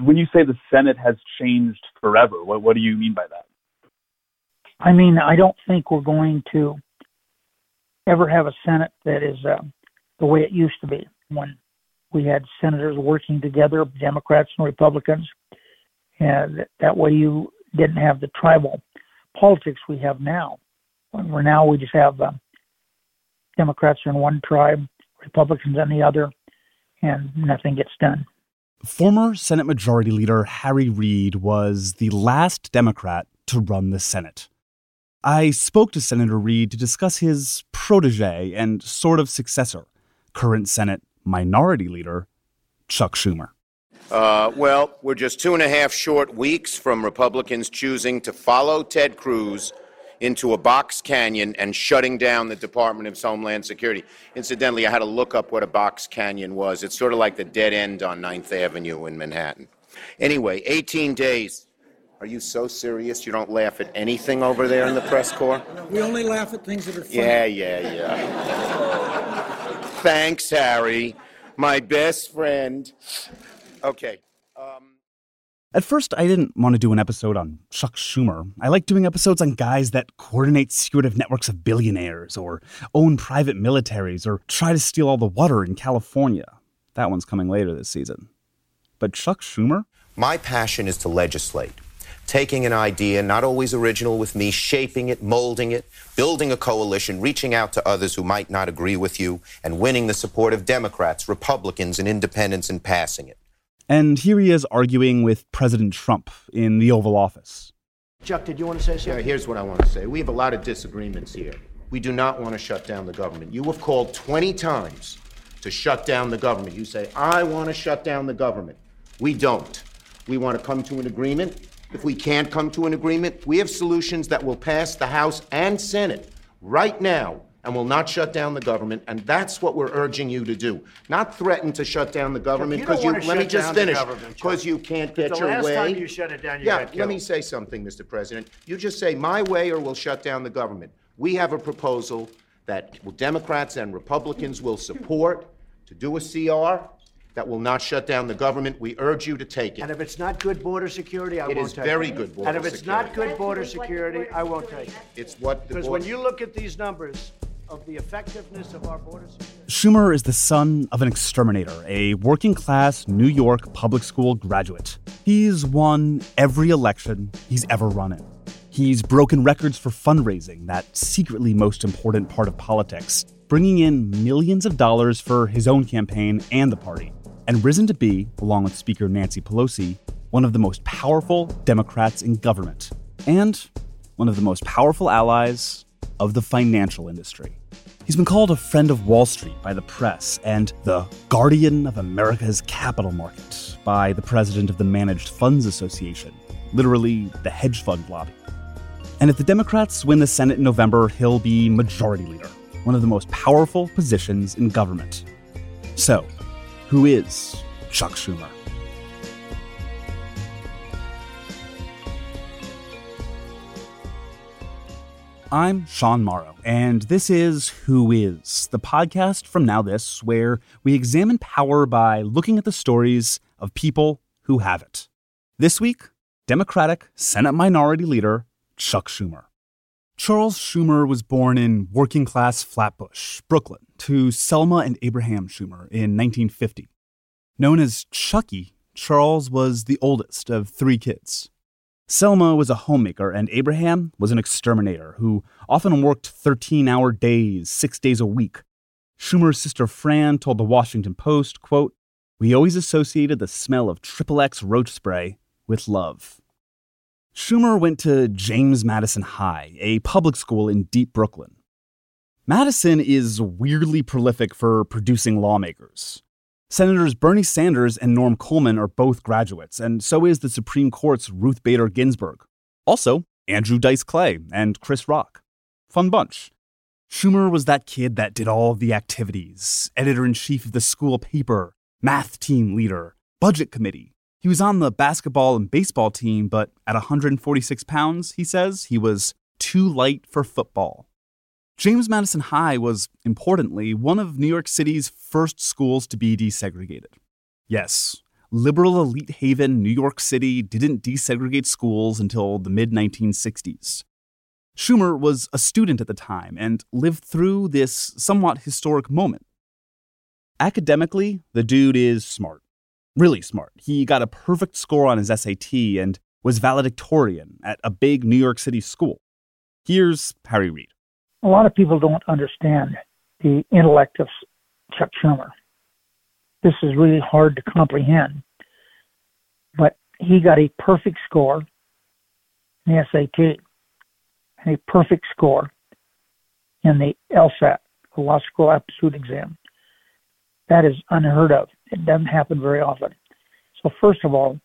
When you say the Senate has changed forever, what do you mean by that? I mean, I don't think we're going to ever have a Senate that is the way it used to be when we had senators working together, Democrats and Republicans, and that way you didn't have the tribal politics we have now. Where now we just have Democrats in one tribe, Republicans in the other, and nothing gets done. Former Senate Majority Leader Harry Reid was the last Democrat to run the Senate. I spoke to Senator Reid to discuss his protege and sort of successor, current Senate Minority Leader Chuck Schumer. Well, we're just 2.5 short weeks from Republicans choosing to follow Ted Cruz into a box canyon and shutting down the Department of Homeland Security. Incidentally, I had to look up what a box canyon was. It's sort of like the dead end on 9th Avenue in Manhattan. Anyway, 18 days. Are you so serious you don't laugh at anything over there in the press corps? We only laugh at things that are funny. Yeah. Thanks, Harry. My best friend. Okay. At first, I didn't want to do an episode on Chuck Schumer. I like doing episodes on guys that coordinate secretive networks of billionaires or own private militaries or try to steal all the water in California. That one's coming later this season. But Chuck Schumer? My passion is to legislate. Taking an idea, not always original with me, shaping it, molding it, building a coalition, reaching out to others who might not agree with you, and winning the support of Democrats, Republicans, and independents and passing it. And here he is arguing with President Trump in the Oval Office. Chuck, did you want to say something? Yeah, here's what I want to say. We have a lot of disagreements here. We do not want to shut down the government. You have called 20 times to shut down the government. You say, I want to shut down the government. We don't. We want to come to an agreement. If we can't come to an agreement, we have solutions that will pass the House and Senate right now and will not shut down the government, and that's what we're urging you to do. Not threaten to shut down the government, because let me just finish, because you can't get your way. The last time you shut it down, you got killed. Let me say something, Mr. President. You just say, my way or we'll shut down the government. We have a proposal that Democrats and Republicans will support to do a CR that will not shut down the government. We urge you to take it. And if it's not good border security, I won't take it. It is very good border security. And if it's not good border security, I won't take it. It's what the Because when you look at these numbers of the effectiveness of our border security. Schumer is the son of an exterminator, a working-class New York public school graduate. He's won every election he's ever run in. He's broken records for fundraising, that secretly most important part of politics, bringing in millions of dollars for his own campaign and the party, and risen to be, along with Speaker Nancy Pelosi, one of the most powerful Democrats in government, and one of the most powerful allies of the financial industry. He's been called a friend of Wall Street by the press and the guardian of America's capital market by the president of the Managed Funds Association, literally the hedge fund lobby. And if the Democrats win the Senate in November, he'll be majority leader, one of the most powerful positions in government. So, who is Chuck Schumer? I'm Sean Morrow, and this is Who Is, the podcast from Now This, where we examine power by looking at the stories of people who have it. This week, Democratic Senate Minority Leader Chuck Schumer. Charles Schumer was born in working-class Flatbush, Brooklyn, to Selma and Abraham Schumer in 1950. Known as Chucky, Charles was the oldest of 3 kids. Selma was a homemaker, and Abraham was an exterminator who often worked 13-hour days, 6 days a week. Schumer's sister Fran told the Washington Post, quote, "We always associated the smell of XXX roach spray with love." Schumer went to James Madison High, a public school in deep Brooklyn. Madison is weirdly prolific for producing lawmakers. Senators Bernie Sanders and Norm Coleman are both graduates, and so is the Supreme Court's Ruth Bader Ginsburg. Also, Andrew Dice Clay and Chris Rock. Fun bunch. Schumer was that kid that did all of the activities, editor-in-chief of the school paper, math team leader, budget committee. He was on the basketball and baseball team, but at 146 pounds, he says, he was too light for football. James Madison High was, importantly, one of New York City's first schools to be desegregated. Yes, liberal elite haven New York City didn't desegregate schools until the mid-1960s. Schumer was a student at the time and lived through this somewhat historic moment. Academically, the dude is smart. Really smart. He got a perfect score on his SAT and was valedictorian at a big New York City school. Here's Harry Reid. A lot of people don't understand the intellect of Chuck Schumer. This is really hard to comprehend. But he got a perfect score in the SAT and a perfect score in the LSAT, the Law School Aptitude Exam. That is unheard of. It doesn't happen very often. So first of all,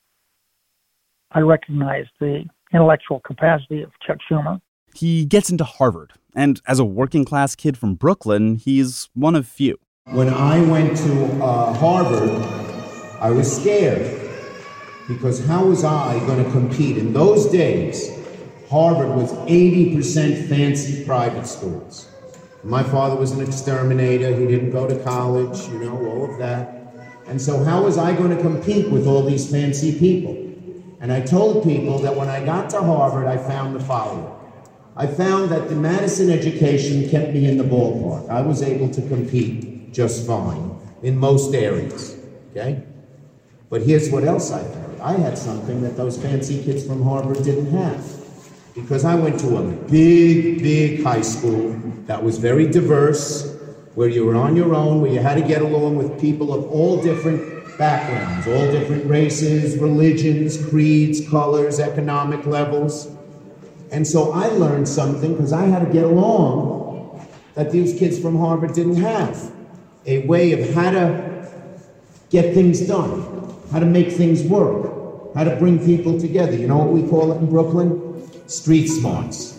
I recognize the intellectual capacity of Chuck Schumer. He gets into Harvard, and as a working-class kid from Brooklyn, he's one of few. When I went to Harvard, I was scared because how was I going to compete? In those days, Harvard was 80% fancy private schools. My father was an exterminator. He didn't go to college, all of that. And so how was I going to compete with all these fancy people? And I told people that when I got to Harvard, I found the following. I found that the Madison education kept me in the ballpark. I was able to compete just fine in most areas, okay? But here's what else I found. I had something that those fancy kids from Harvard didn't have. Because I went to a big, big high school that was very diverse, where you were on your own, where you had to get along with people of all different backgrounds, all different races, religions, creeds, colors, economic levels. And so I learned something, because I had to get along, that these kids from Harvard didn't have. A way of how to get things done, how to make things work, how to bring people together. You know what we call it in Brooklyn? Street smarts.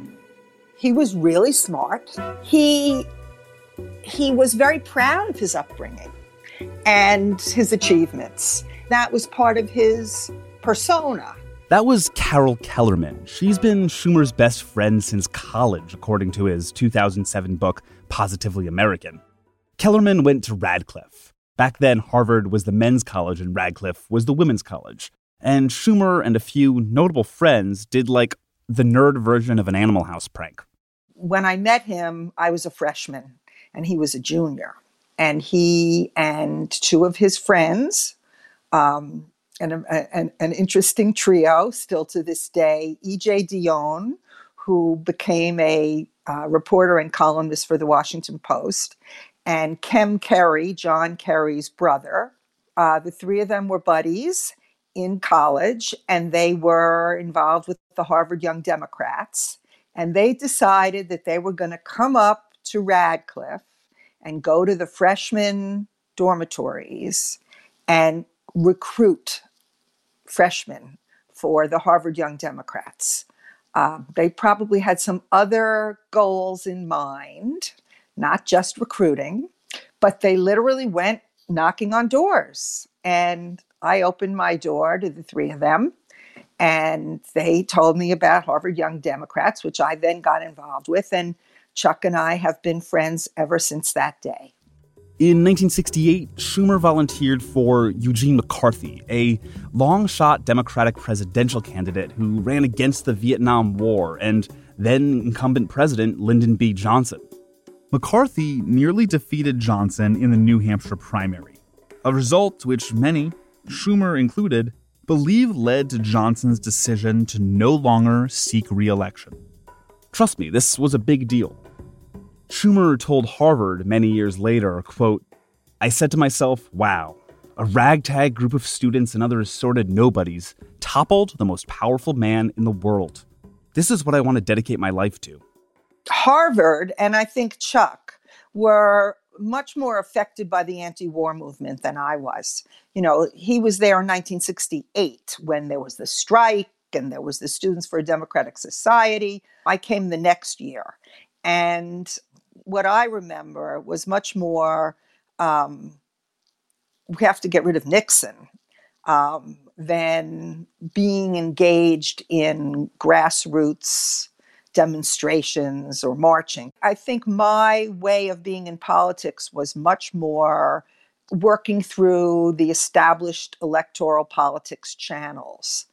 He was really smart. He was very proud of his upbringing and his achievements. That was part of his persona. That was Carol Kellerman. She's been Schumer's best friend since college, according to his 2007 book, Positively American. Kellerman went to Radcliffe. Back then, Harvard was the men's college and Radcliffe was the women's college. And Schumer and a few notable friends did like the nerd version of an Animal House prank. When I met him, I was a freshman and he was a junior. And he and two of his friends, and an interesting trio still to this day, E.J. Dionne, who became a reporter and columnist for the Washington Post, and Kem Kerry, John Kerry's brother. The three of them were buddies in college, and they were involved with the Harvard Young Democrats. And they decided that they were going to come up to Radcliffe and go to the freshman dormitories and recruit freshmen for the Harvard Young Democrats. They probably had some other goals in mind, not just recruiting, but they literally went knocking on doors. And I opened my door to the three of them, and they told me about Harvard Young Democrats, which I then got involved with, and Chuck and I have been friends ever since that day. In 1968, Schumer volunteered for Eugene McCarthy, a long-shot Democratic presidential candidate who ran against the Vietnam War and then incumbent President Lyndon B. Johnson. McCarthy nearly defeated Johnson in the New Hampshire primary, a result which many, Schumer included, believe led to Johnson's decision to no longer seek re-election. Trust me, this was a big deal. Schumer told Harvard many years later, quote, "I said to myself, wow, a ragtag group of students and other assorted nobodies toppled the most powerful man in the world. This is what I want to dedicate my life to." Harvard, and I think Chuck, were much more affected by the anti-war movement than I was. You know, he was there in 1968 when there was the strike and there was the Students for a Democratic Society. I came the next year. And what I remember was much more, we have to get rid of Nixon, than being engaged in grassroots demonstrations or marching. I think my way of being in politics was much more working through the established electoral politics channels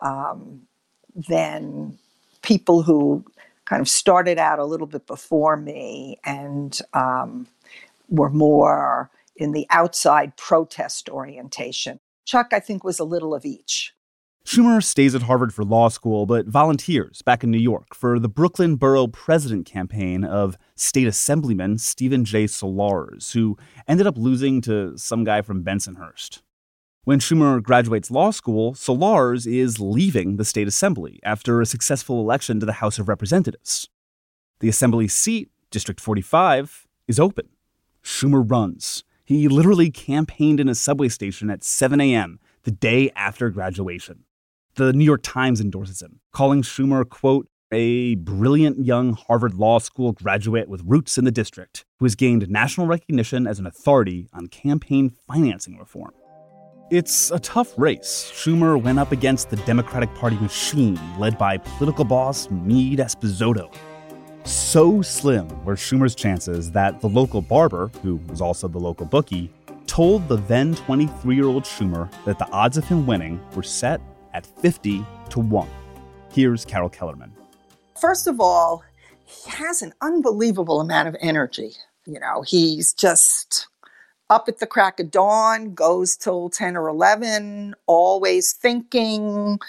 than people who kind of started out a little bit before me and were more in the outside protest orientation. Chuck, I think, was a little of each. Schumer stays at Harvard for law school, but volunteers back in New York for the Brooklyn Borough President campaign of State Assemblyman Stephen J. Solarz, who ended up losing to some guy from Bensonhurst. When Schumer graduates law school, Solarz is leaving the state assembly after a successful election to the House of Representatives. The assembly seat, District 45, is open. Schumer runs. He literally campaigned in a subway station at 7 a.m. the day after graduation. The New York Times endorses him, calling Schumer, quote, a brilliant young Harvard Law School graduate with roots in the district who has gained national recognition as an authority on campaign financing reform. It's a tough race. Schumer went up against the Democratic Party machine led by political boss Meade Esposito. So slim were Schumer's chances that the local barber, who was also the local bookie, told the then 23-year-old Schumer that the odds of him winning were set at 50-1. Here's Carol Kellerman. First of all, he has an unbelievable amount of energy. You know, he's just up at the crack of dawn, goes till 10 or 11, always thinking.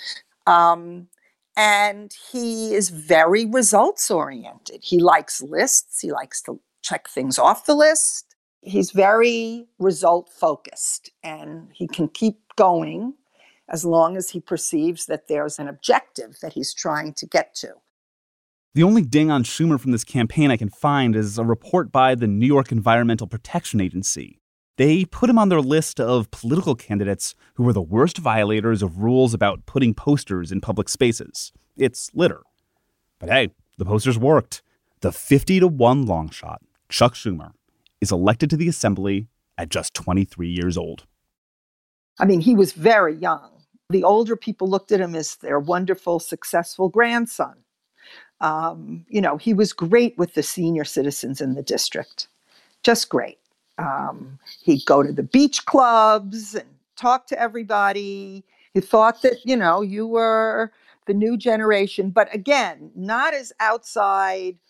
And he is very results oriented. He likes lists. He likes to check things off the list. He's very result focused, and he can keep going as long as he perceives that there's an objective that he's trying to get to. The only ding on Schumer from this campaign I can find is a report by the New York Environmental Protection Agency. They put him on their list of political candidates who were the worst violators of rules about putting posters in public spaces. It's litter. But hey, the posters worked. The 50-1 long shot, Chuck Schumer, is elected to the assembly at just 23 years old. I mean, he was very young. The older people looked at him as their wonderful, successful grandson. He was great with the senior citizens in the district. Just great. He'd go to the beach clubs and talk to everybody. He thought that, you were the new generation. But again, not as outside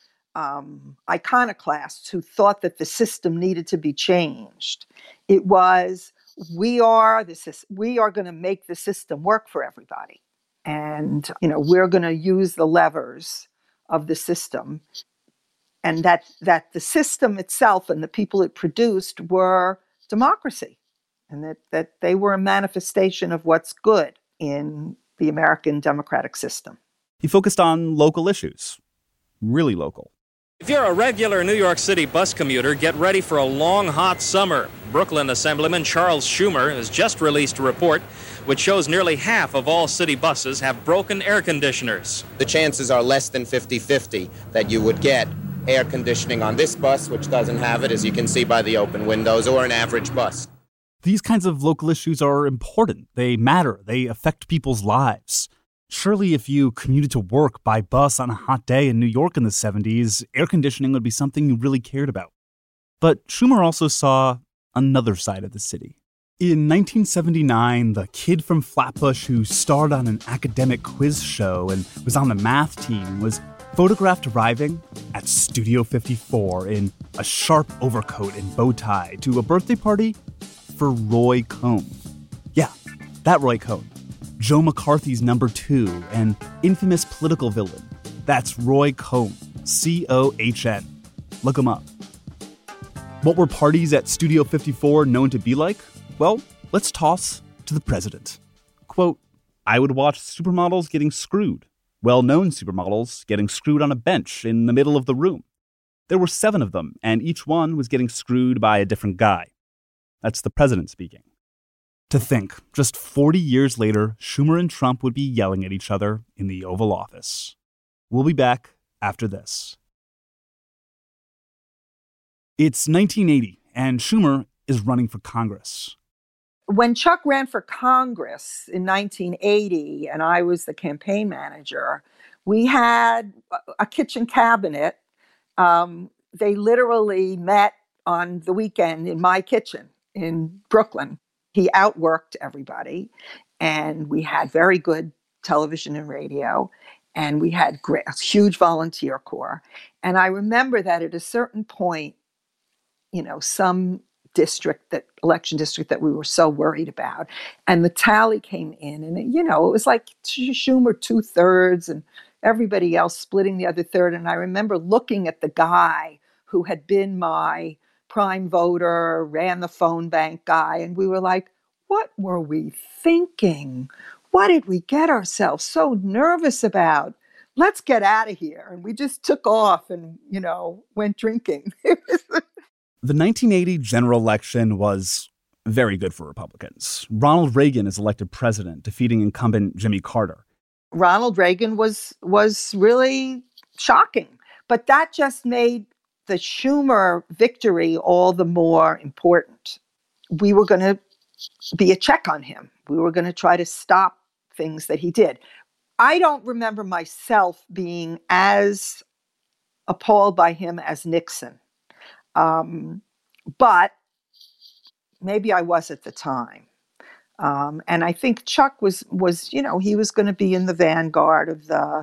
iconoclasts who thought that the system needed to be changed. It was, we are going to make the system work for everybody. And, we're going to use the levers of the system. And that the system itself and the people it produced were democracy. And that they were a manifestation of what's good in the American democratic system. He focused on local issues. Really local. If you're a regular New York City bus commuter, get ready for a long, hot summer. Brooklyn Assemblyman Charles Schumer has just released a report which shows nearly half of all city buses have broken air conditioners. The chances are less than 50-50 that you would get air conditioning on this bus, which doesn't have it, as you can see by the open windows, or an average bus. These kinds of local issues are important. They matter. They affect people's lives. Surely if you commuted to work by bus on a hot day in New York in the 70s, air conditioning would be something you really cared about. But Schumer also saw another side of the city. In 1979, the kid from Flatbush who starred on an academic quiz show and was on the math team was photographed arriving at Studio 54 in a sharp overcoat and bow tie to a birthday party for Roy Cohn. Yeah, that Roy Cohn. Joe McCarthy's number 2 and infamous political villain. That's Roy Cohn, C-O-H-N. Look him up. What were parties at Studio 54 known to be like? Well, let's toss to the president. Quote, I would watch supermodels getting screwed. Well-known supermodels getting screwed on a bench in the middle of the room. There were 7 of them, and each one was getting screwed by a different guy. That's the president speaking. To think, just 40 years later, Schumer and Trump would be yelling at each other in the Oval Office. We'll be back after this. It's 1980, and Schumer is running for Congress. When Chuck ran for Congress in 1980, and I was the campaign manager, we had a kitchen cabinet. They literally met on the weekend in my kitchen. in Brooklyn. He outworked everybody, and we had very good television and radio, and we had a huge volunteer corps. And I remember that at a certain point, some election district that we were so worried about, and the tally came in, and it was like Schumer 2/3 and everybody else splitting the other third. And I remember looking at the guy who had been my prime voter, ran the phone bank guy, and we were like, what were we thinking? What did we get ourselves so nervous about? Let's get out of here. And we just took off and, went drinking. The 1980 general election was very good for Republicans. Ronald Reagan is elected president, defeating incumbent Jimmy Carter. Ronald Reagan was really shocking, but that just made the Schumer victory all the more important. We were going to be a check on him. We were going to try to stop things that he did. I don't remember myself being as appalled by him as Nixon. But maybe I was at the time. And I think Chuck was he was going to be in the vanguard of the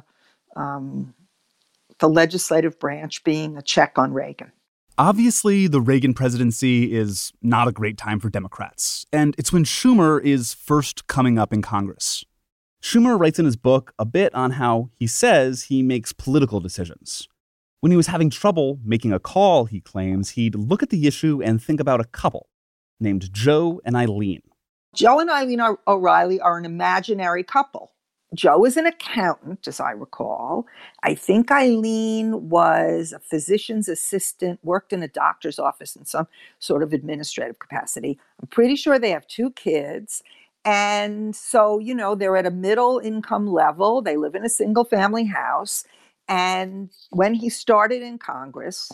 legislative branch, being a check on Reagan. Obviously, the Reagan presidency is not a great time for Democrats, and it's when Schumer is first coming up in Congress. Schumer writes in his book a bit on how he says he makes political decisions. When he was having trouble making a call, he claims he'd look at the issue and think about a couple named Joe and Eileen. Joe and Eileen O'Reilly are an imaginary couple. Joe is an accountant, as I recall. I think Eileen was a physician's assistant, worked in a doctor's office in some sort of administrative capacity. I'm pretty sure they have 2 kids. And so, they're at a middle income level. They live in a single family house. And when he started in Congress,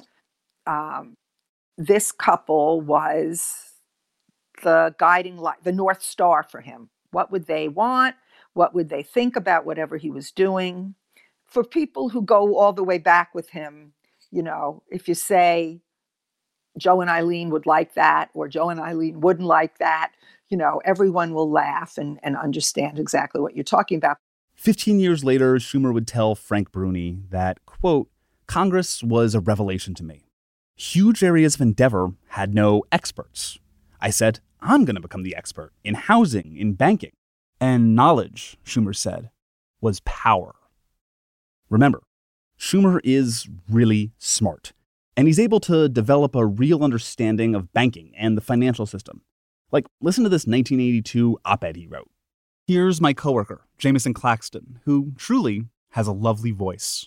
this couple was the guiding light, the North Star for him. What would they want? What would they think about whatever he was doing? For people who go all the way back with him, if you say Joe and Eileen would like that, or Joe and Eileen wouldn't like that, everyone will laugh and understand exactly what you're talking about. 15 years later, Schumer would tell Frank Bruni that, quote, Congress was a revelation to me. Huge areas of endeavor had no experts. I said, I'm going to become the expert in housing, in banking. And knowledge, Schumer said, was power. Remember, Schumer is really smart, and he's able to develop a real understanding of banking and the financial system. Like, listen to this 1982 op-ed he wrote. Here's my coworker, Jameson Claxton, who truly has a lovely voice.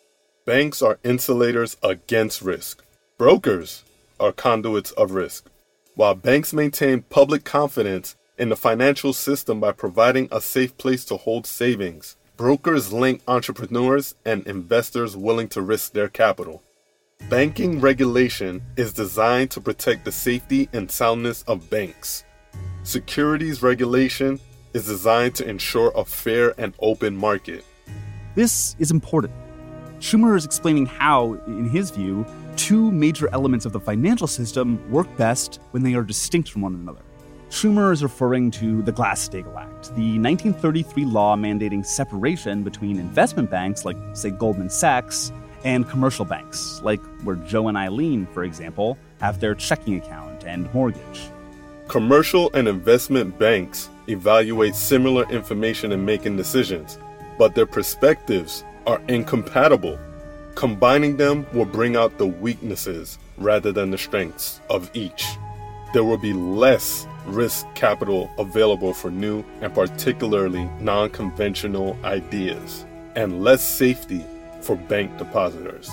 Banks are insulators against risk. Brokers are conduits of risk. While banks maintain public confidence in the financial system by providing a safe place to hold savings, brokers link entrepreneurs and investors willing to risk their capital. Banking regulation is designed to protect the safety and soundness of banks. Securities regulation is designed to ensure a fair and open market. This is important. Schumer is explaining how, in his view, 2 major elements of the financial system work best when they are distinct from one another. Schumer is referring to the Glass-Steagall Act, the 1933 law mandating separation between investment banks, like, say, Goldman Sachs, and commercial banks, like where Joe and Eileen, for example, have their checking account and mortgage. Commercial and investment banks evaluate similar information in making decisions, but their perspectives are incompatible. Combining them will bring out the weaknesses rather than the strengths of each. There will be less risk capital available for new and particularly non-conventional ideas, and less safety for bank depositors.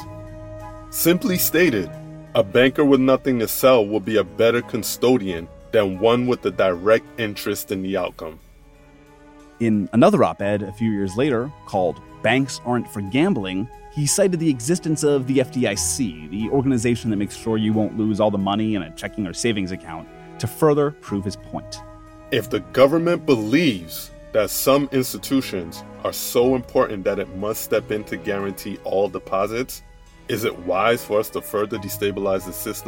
Simply stated, a banker with nothing to sell will be a better custodian than one with a direct interest in the outcome. In another op-ed a few years later, called Banks Aren't for Gambling, he cited the existence of the FDIC, the organization that makes sure you won't lose all the money in a checking or savings account, to further prove his point. If the government believes that some institutions are so important that it must step in to guarantee all deposits, is it wise for us to further destabilize the system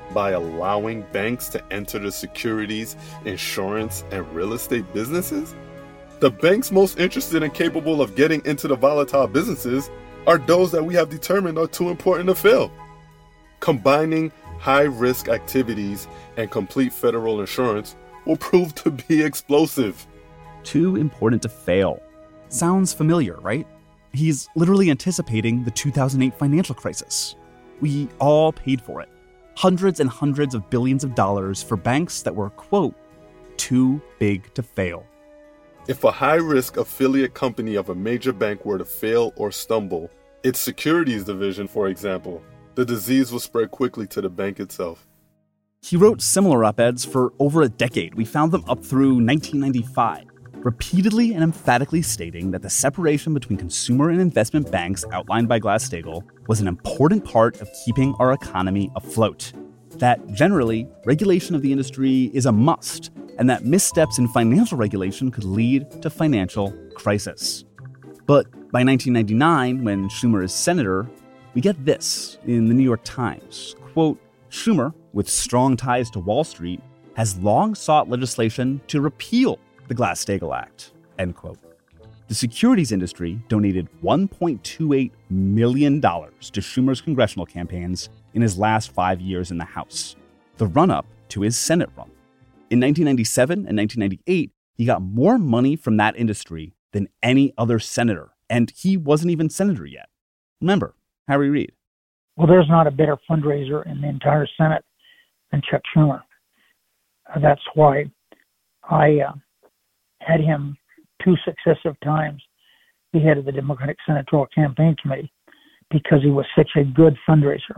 by allowing banks to enter the securities, insurance, and real estate businesses? The banks most interested and capable of getting into the volatile businesses are those that we have determined are too important to fail. Combining high-risk activities and complete federal insurance will prove to be explosive. Too important to fail. Sounds familiar, right? He's literally anticipating the 2008 financial crisis. We all paid for it. Hundreds and hundreds of billions of dollars for banks that were, quote, too big to fail. If a high-risk affiliate company of a major bank were to fail or stumble, its securities division, for example, the disease will spread quickly to the bank itself. He wrote similar op-eds for over a decade. We found them up through 1995, repeatedly and emphatically stating that the separation between consumer and investment banks outlined by Glass-Steagall was an important part of keeping our economy afloat. That generally, regulation of the industry is a must, and that missteps in financial regulation could lead to financial crisis. But by 1999, when Schumer is senator, we get this in the New York Times. Quote, Schumer, with strong ties to Wall Street, has long sought legislation to repeal the Glass-Steagall Act, end quote. The securities industry donated $1.28 million to Schumer's congressional campaigns in his last 5 years in the House, the run-up to his Senate run. In 1997 and 1998, he got more money from that industry than any other senator, and he wasn't even senator yet. Remember, Harry Reid. Well, there's not a better fundraiser in the entire Senate than Chuck Schumer. That's why I had him 2 successive times be head of the Democratic Senatorial Campaign Committee, because he was such a good fundraiser.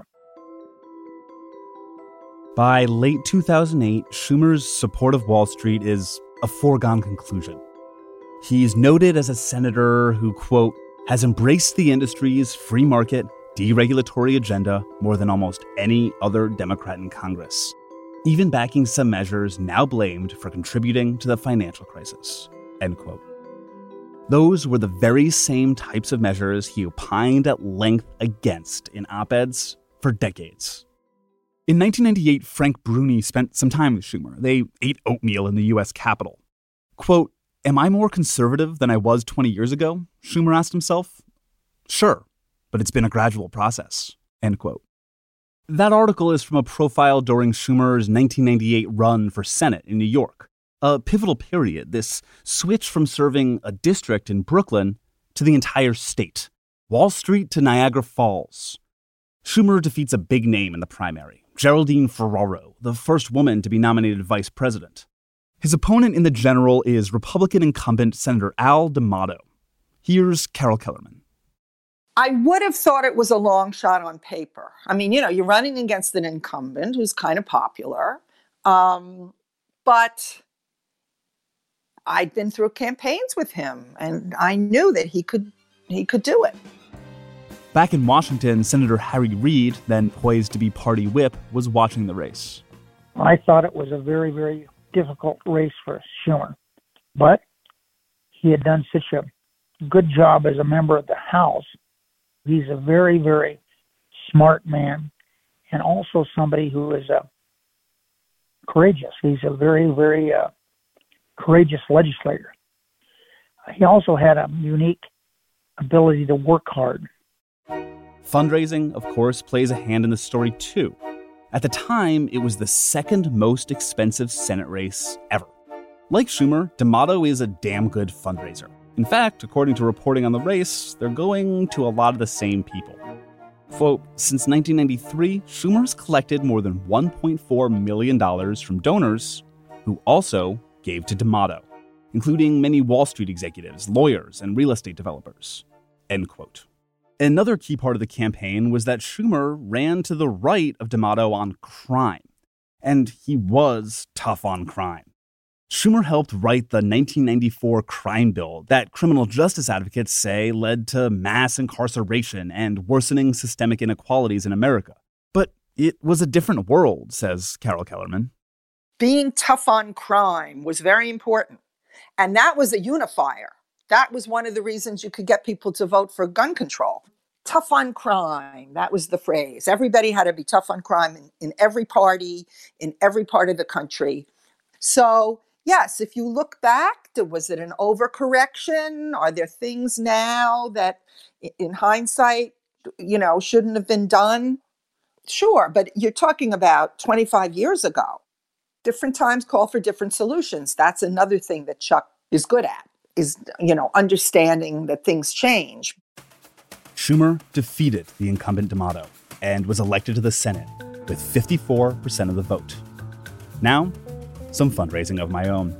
By late 2008, Schumer's support of Wall Street is a foregone conclusion. He's noted as a senator who, quote, has embraced the industry's free market, deregulatory agenda more than almost any other Democrat in Congress, even backing some measures now blamed for contributing to the financial crisis, end quote. Those were the very same types of measures he opined at length against in op-eds for decades. In 1998, Frank Bruni spent some time with Schumer. They ate oatmeal in the U.S. Capitol. Quote, am I more conservative than I was 20 years ago? Schumer asked himself. Sure, but it's been a gradual process, end quote. That article is from a profile during Schumer's 1998 run for Senate in New York, a pivotal period, this switch from serving a district in Brooklyn to the entire state, Wall Street to Niagara Falls. Schumer defeats a big name in the primary, Geraldine Ferraro, the first woman to be nominated vice president. His opponent in the general is Republican incumbent Senator Al D'Amato. Here's Carol Kellerman. I would have thought it was a long shot on paper. I mean, you know, you're running against an incumbent who's kind of popular. But I'd been through campaigns with him, and I knew that he could do it. Back in Washington, Senator Harry Reid, then poised to be party whip, was watching the race. I thought it was a very, very difficult race for Schumer, but he had done such a good job as a member of the House. He's a very, very smart man, and also somebody who is courageous. He's a very, very courageous legislator. He also had a unique ability to work hard. Fundraising, of course, plays a hand in the story too. At the time, it was the second most expensive Senate race ever. Like Schumer, D'Amato is a damn good fundraiser. In fact, according to reporting on the race, they're going to a lot of the same people. Quote, since 1993, Schumer's collected more than $1.4 million from donors who also gave to D'Amato, including many Wall Street executives, lawyers, and real estate developers, end quote. Another key part of the campaign was that Schumer ran to the right of D'Amato on crime, and he was tough on crime. Schumer helped write the 1994 crime bill that criminal justice advocates say led to mass incarceration and worsening systemic inequalities in America. But it was a different world, says Carol Kellerman. Being tough on crime was very important. And that was a unifier. That was one of the reasons you could get people to vote for gun control. tough on crime. That was the phrase. Everybody had to be tough on crime in every party, in every part of the country. So, yes, if you look back, was it an overcorrection? Are there things now that in hindsight, shouldn't have been done? Sure, but you're talking about 25 years ago. Different times call for different solutions. That's another thing that Chuck is good at, is, understanding that things change. Schumer defeated the incumbent D'Amato and was elected to the Senate with 54% of the vote. Now, some fundraising of my own.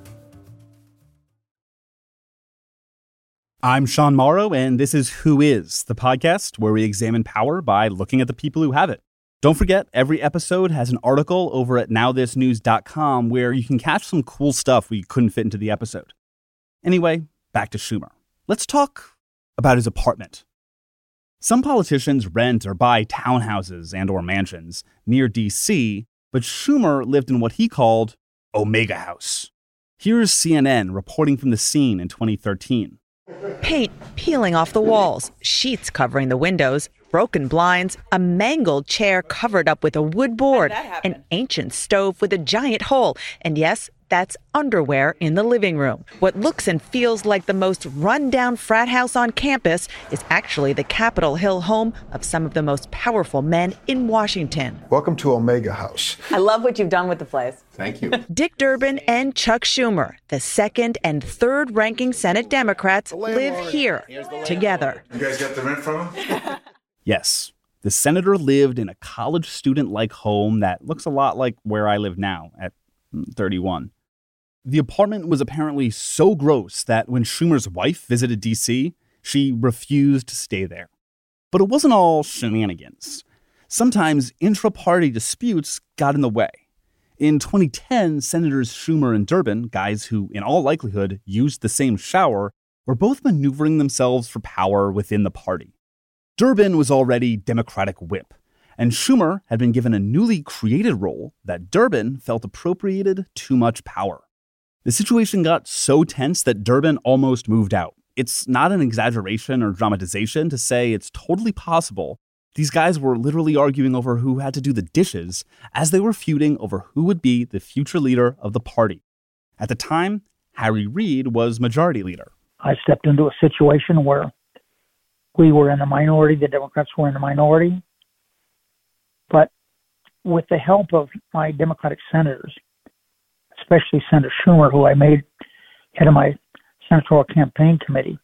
I'm Sean Morrow, and this is Who Is, the podcast where we examine power by looking at the people who have it. Don't forget, every episode has an article over at nowthisnews.com where you can catch some cool stuff we couldn't fit into the episode. Anyway, back to Schumer. Let's talk about his apartment. Some politicians rent or buy townhouses and or mansions near D.C., but Schumer lived in what he called Omega House. Here's CNN reporting from the scene in 2013. Paint peeling off the walls, sheets covering the windows, broken blinds, a mangled chair covered up with a wood board, an ancient stove with a giant hole, and yes, that's underwear in the living room. What looks and feels like the most run-down frat house on campus is actually the Capitol Hill home of some of the most powerful men in Washington. Welcome to Omega House. I love what you've done with the place. Thank you. Dick Durbin and Chuck Schumer, the second and third ranking Senate Democrats, live here together. You guys got the rent from him? Yes, the senator lived in a college student-like home that looks a lot like where I live now at 31. The apartment was apparently so gross that when Schumer's wife visited D.C., she refused to stay there. But it wasn't all shenanigans. Sometimes intra-party disputes got in the way. In 2010, Senators Schumer and Durbin, guys who in all likelihood used the same shower, were both maneuvering themselves for power within the party. Durbin was already Democratic whip, and Schumer had been given a newly created role that Durbin felt appropriated too much power. The situation got so tense that Durbin almost moved out. It's not an exaggeration or dramatization to say it's totally possible these guys were literally arguing over who had to do the dishes as they were feuding over who would be the future leader of the party. At the time, Harry Reid was majority leader. I stepped into a situation where we were in the minority, the Democrats were in the minority. But with the help of my Democratic senators, especially Senator Schumer, who I made head of my senatorial campaign committee,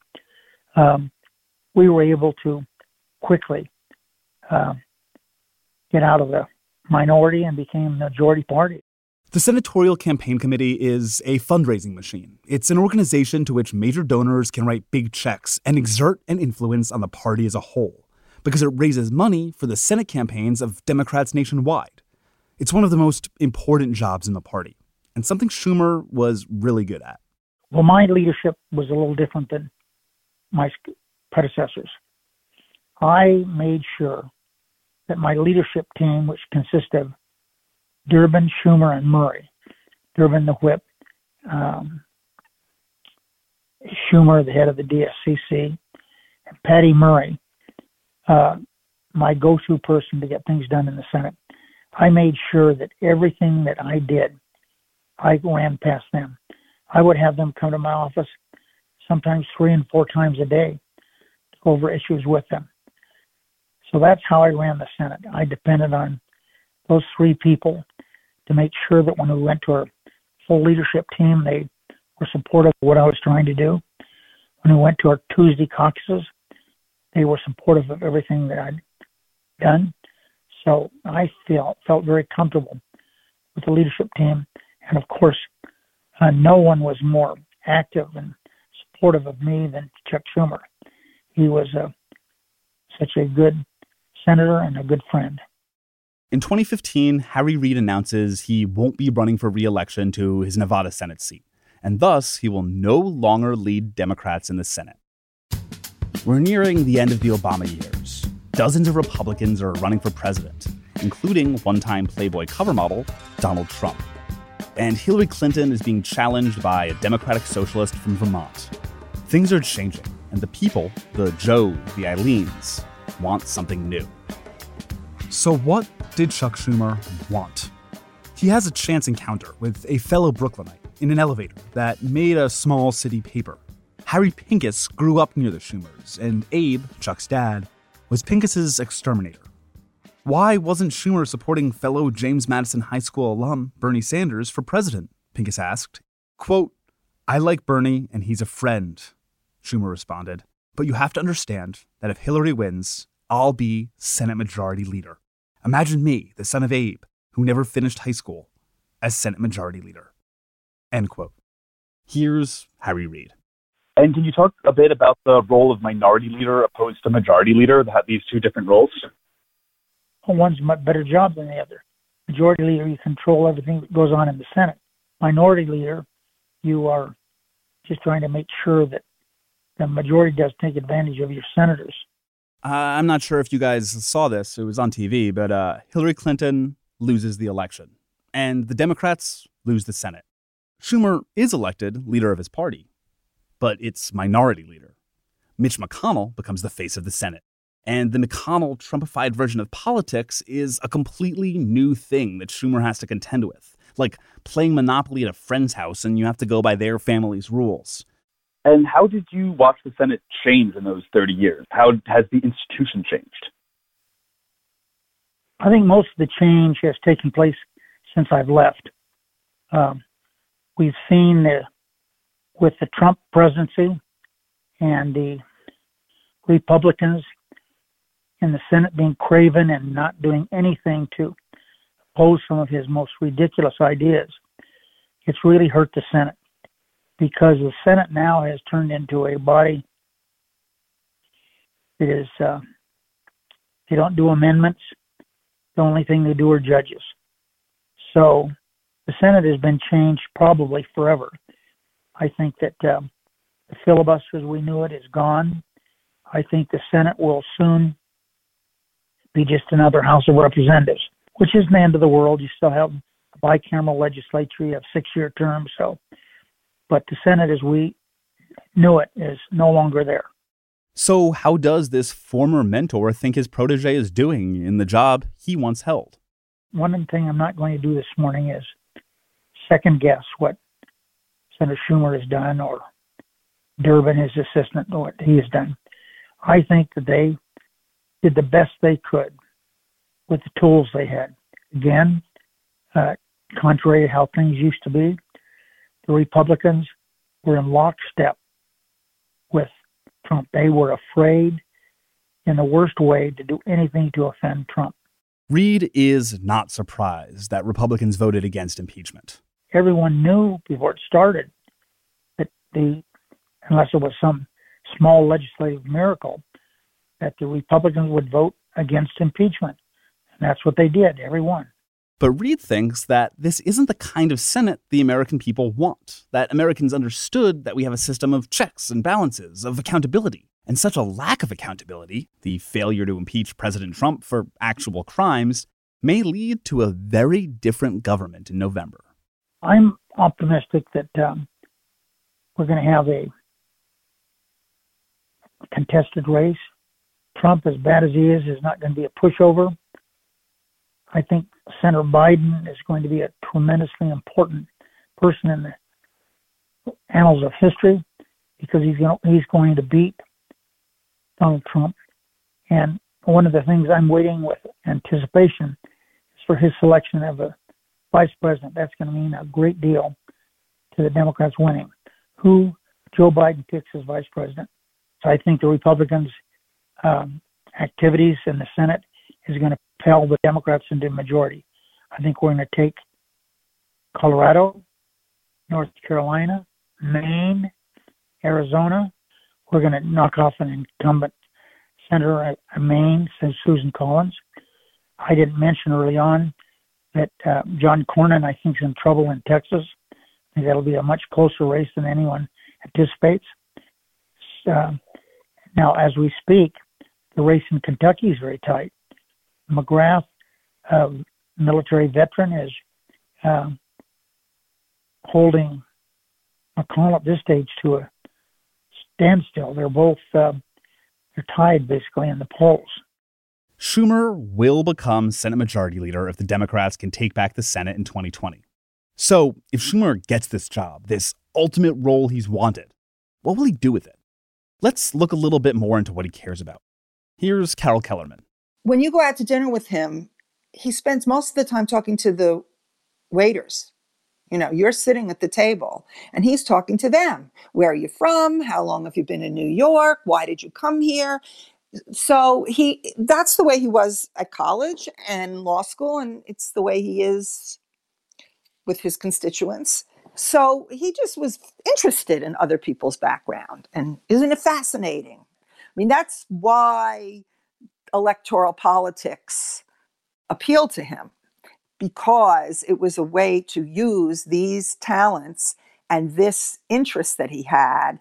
we were able to quickly get out of the minority and became the majority party. The Senatorial Campaign Committee is a fundraising machine. It's an organization to which major donors can write big checks and exert an influence on the party as a whole, because it raises money for the Senate campaigns of Democrats nationwide. It's one of the most important jobs in the party, and something Schumer was really good at. Well, my leadership was a little different than my predecessors. I made sure that my leadership team, which consisted of Durbin, Schumer, and Murray, Durbin the whip, Schumer, the head of the DSCC, and Patty Murray, my go-to person to get things done in the Senate. I made sure that everything that I did, I ran past them. I would have them come to my office sometimes 3 and 4 times a day to go over issues with them. So that's how I ran the Senate. I depended on those 3 people to make sure that when we went to our full leadership team, they were supportive of what I was trying to do. When we went to our Tuesday caucuses, they were supportive of everything that I'd done. So I felt very comfortable with the leadership team. And of course, no one was more active and supportive of me than Chuck Schumer. He was such a good senator and a good friend. In 2015, Harry Reid announces he won't be running for re-election to his Nevada Senate seat, and thus he will no longer lead Democrats in the Senate. We're nearing the end of the Obama years. Dozens of Republicans are running for president, including one-time Playboy cover model Donald Trump. And Hillary Clinton is being challenged by a Democratic socialist from Vermont. Things are changing, and the people, the Joes, the Eileens, wants something new. So what did Chuck Schumer want? He has a chance encounter with a fellow Brooklynite in an elevator that made a small city paper. Harry Pincus grew up near the Schumers, and Abe, Chuck's dad, was Pincus's exterminator. Why wasn't Schumer supporting fellow James Madison High School alum Bernie Sanders for president? Pincus asked. Quote, "I like Bernie and he's a friend," Schumer responded. "But you have to understand that if Hillary wins, I'll be Senate Majority Leader. Imagine me, the son of Abe, who never finished high school, as Senate Majority Leader." End quote. Here's Harry Reid. And can you talk a bit about the role of minority leader opposed to majority leader, these two different roles? Well, one's a much better job than the other. Majority leader, you control everything that goes on in the Senate. Minority leader, you are just trying to make sure that the majority does take advantage of your senators. I'm not sure if you guys saw this. It was on TV, but Hillary Clinton loses the election, and the Democrats lose the Senate. Schumer is elected leader of his party, but it's minority leader. Mitch McConnell becomes the face of the Senate. And the McConnell-Trumpified version of politics is a completely new thing that Schumer has to contend with, like playing Monopoly at a friend's house and you have to go by their family's rules. And how did you watch the Senate change in those 30 years? How has the institution changed? I think most of the change has taken place since I've left. We've seen with the Trump presidency and the Republicans in the Senate being craven and not doing anything to oppose some of his most ridiculous ideas, it's really hurt the Senate, because the Senate now has turned into a body that is, they don't do amendments. The only thing they do are judges. So the Senate has been changed probably forever. I think that the filibuster as we knew it is gone. I think the Senate will soon be just another House of Representatives, which isn't the end of the world. You still have a bicameral legislature. You have 6-year terms. But the Senate as we knew it is no longer there. So how does this former mentor think his protege is doing in the job he once held? One thing I'm not going to do this morning is second guess what Senator Schumer has done or Durbin, his assistant, what he has done. I think that they did the best they could with the tools they had. Again, contrary to how things used to be, the Republicans were in lockstep with Trump. They were afraid in the worst way to do anything to offend Trump. Reid is not surprised that Republicans voted against impeachment. Everyone knew before it started that unless it was some small legislative miracle, that the Republicans would vote against impeachment. And that's what they did, everyone. But Reid thinks that this isn't the kind of Senate the American people want, that Americans understood that we have a system of checks and balances, of accountability. And such a lack of accountability, the failure to impeach President Trump for actual crimes, may lead to a very different government in November. I'm optimistic that we're going to have a contested race. Trump, as bad as he is not going to be a pushover. I think Senator Biden is going to be a tremendously important person in the annals of history, because he's going to beat Donald Trump. And one of the things I'm waiting with anticipation is for his selection of a vice president. That's going to mean a great deal to the Democrats winning. Who Joe Biden picks as vice president. So I think the Republicans' activities in the Senate is going to propel the Democrats into majority. I think we're going to take Colorado, North Carolina, Maine, Arizona. We're going to knock off an incumbent senator in Maine, Susan Collins. I didn't mention early on that John Cornyn, I think, is in trouble in Texas. I think that'll be a much closer race than anyone anticipates. Now, as we speak, the race in Kentucky is very tight. McGrath, military veteran, is holding McConnell at this stage to a standstill. They're both they're tied basically in the polls. Schumer will become Senate Majority Leader if the Democrats can take back the Senate in 2020. So if Schumer gets this job, this ultimate role he's wanted, what will he do with it? Let's look a little bit more into what he cares about. Here's Carol Kellerman. When you go out to dinner with him, he spends most of the time talking to the waiters. You know, you're sitting at the table and he's talking to them. Where are you from? How long have you been in New York? Why did you come here? So that's the way he was at college and law school, and it's the way he is with his constituents. So he just was interested in other people's background. And isn't it fascinating? I mean, that's why electoral politics appealed to him, because it was a way to use these talents and this interest that he had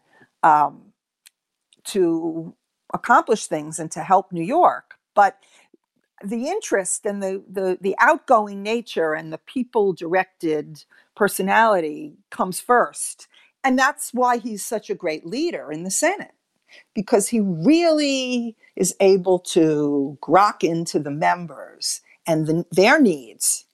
to accomplish things and to help New York. But the interest and the outgoing nature and the people-directed personality comes first. And that's why he's such a great leader in the Senate, because he really is able to grok into the members and their needs,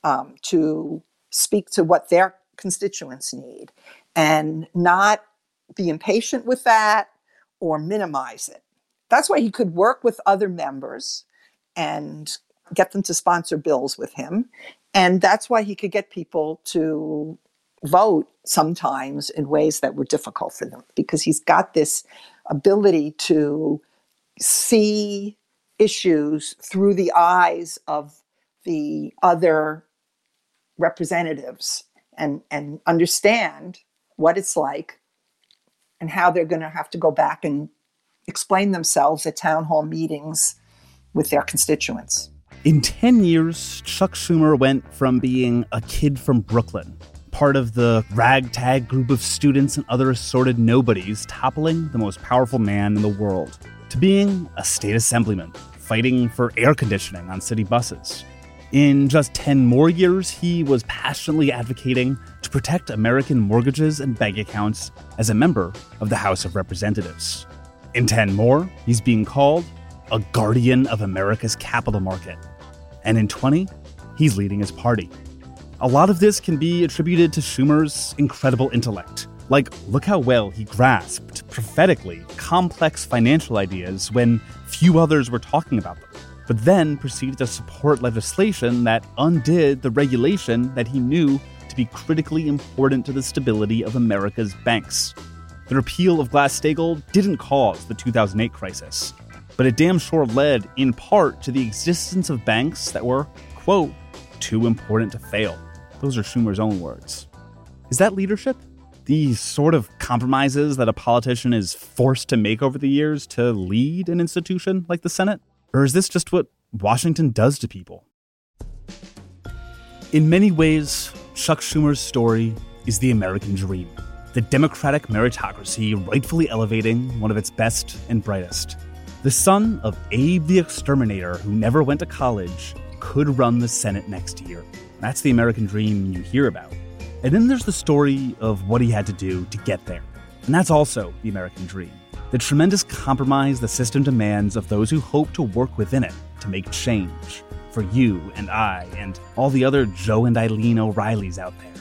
to speak to what their constituents need and not be impatient with that or minimize it. That's why he could work with other members and get them to sponsor bills with him. And that's why he could get people to vote sometimes in ways that were difficult for them, because he's got this ability to see issues through the eyes of the other representatives and understand what it's like and how they're going to have to go back and explain themselves at town hall meetings with their constituents. In 10 years, Chuck Schumer went from being a kid from Brooklyn, part of the ragtag group of students and other assorted nobodies toppling the most powerful man in the world, to being a state assemblyman fighting for air conditioning on city buses. In just 10 more years, he was passionately advocating to protect American mortgages and bank accounts as a member of the House of Representatives. In 10 more, he's being called a guardian of America's capital market. And in 20, he's leading his party. A lot of this can be attributed to Schumer's incredible intellect. Like, look how well he grasped, prophetically, complex financial ideas when few others were talking about them, but then proceeded to support legislation that undid the regulation that he knew to be critically important to the stability of America's banks. The repeal of Glass-Steagall didn't cause the 2008 crisis, but it damn sure led, in part, to the existence of banks that were, quote, too important to fail. Those are Schumer's own words. Is that leadership? The sort of compromises that a politician is forced to make over the years to lead an institution like the Senate? Or is this just what Washington does to people? In many ways, Chuck Schumer's story is the American dream. The democratic meritocracy rightfully elevating one of its best and brightest. The son of Abe the Exterminator, who never went to college, could run the Senate next year. That's the American dream you hear about. And then there's the story of what he had to do to get there. And that's also the American dream. The tremendous compromise the system demands of those who hope to work within it to make change for you and I and all the other Joe and Eileen O'Reillys out there.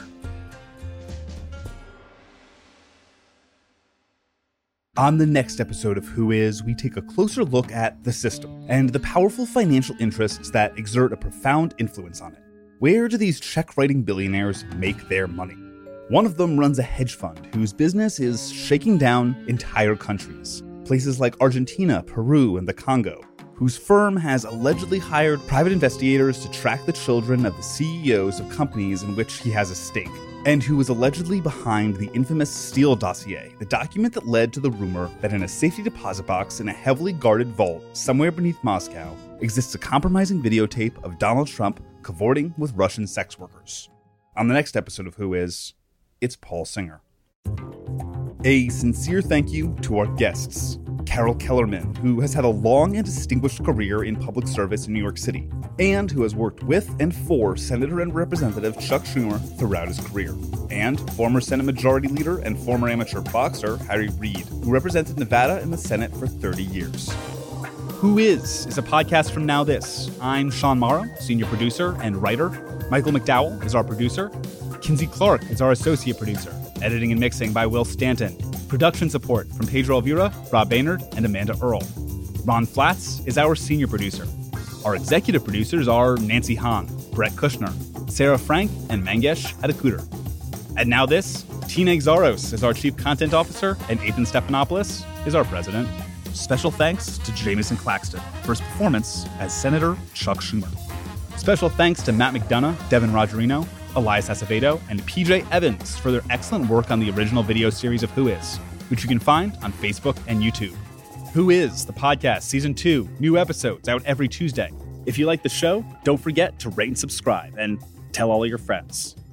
On the next episode of Who Is, we take a closer look at the system and the powerful financial interests that exert a profound influence on it. Where do these check-writing billionaires make their money? One of them runs a hedge fund whose business is shaking down entire countries, places like Argentina, Peru, and the Congo, whose firm has allegedly hired private investigators to track the children of the CEOs of companies in which he has a stake, and who was allegedly behind the infamous Steele dossier, the document that led to the rumor that in a safety deposit box in a heavily guarded vault somewhere beneath Moscow exists a compromising videotape of Donald Trump cavorting with Russian sex workers. On the next episode of Who Is, it's Paul Singer. A sincere thank you to our guests, Carol Kellerman, who has had a long and distinguished career in public service in New York City, and who has worked with and for Senator and Representative Chuck Schumer throughout his career, and former Senate Majority Leader and former amateur boxer Harry Reid, who represented Nevada in the Senate for 30 years. Who Is a podcast from Now This. I'm Sean Morrow, senior producer and writer. Michael McDowell is our producer. Kinsey Clark is our associate producer. Editing and mixing by Will Stanton. Production support from Pedro Alvira, Rob Baynard, and Amanda Earl. Ron Flatz is our senior producer. Our executive producers are Nancy Hahn, Brett Kushner, Sarah Frank, and Mangesh Adekuder. And Now This, Tina Exaros is our chief content officer, and Ethan Stephanopoulos is our president. Special thanks to Jamison Claxton for his performance as Senator Chuck Schumer. Special thanks to Matt McDonough, Devin Rogerino, Elias Acevedo, and PJ Evans for their excellent work on the original video series of Who Is, which you can find on Facebook and YouTube. Who Is, the podcast, Season 2, new episodes out every Tuesday. If you like the show, don't forget to rate and subscribe, and tell all your friends.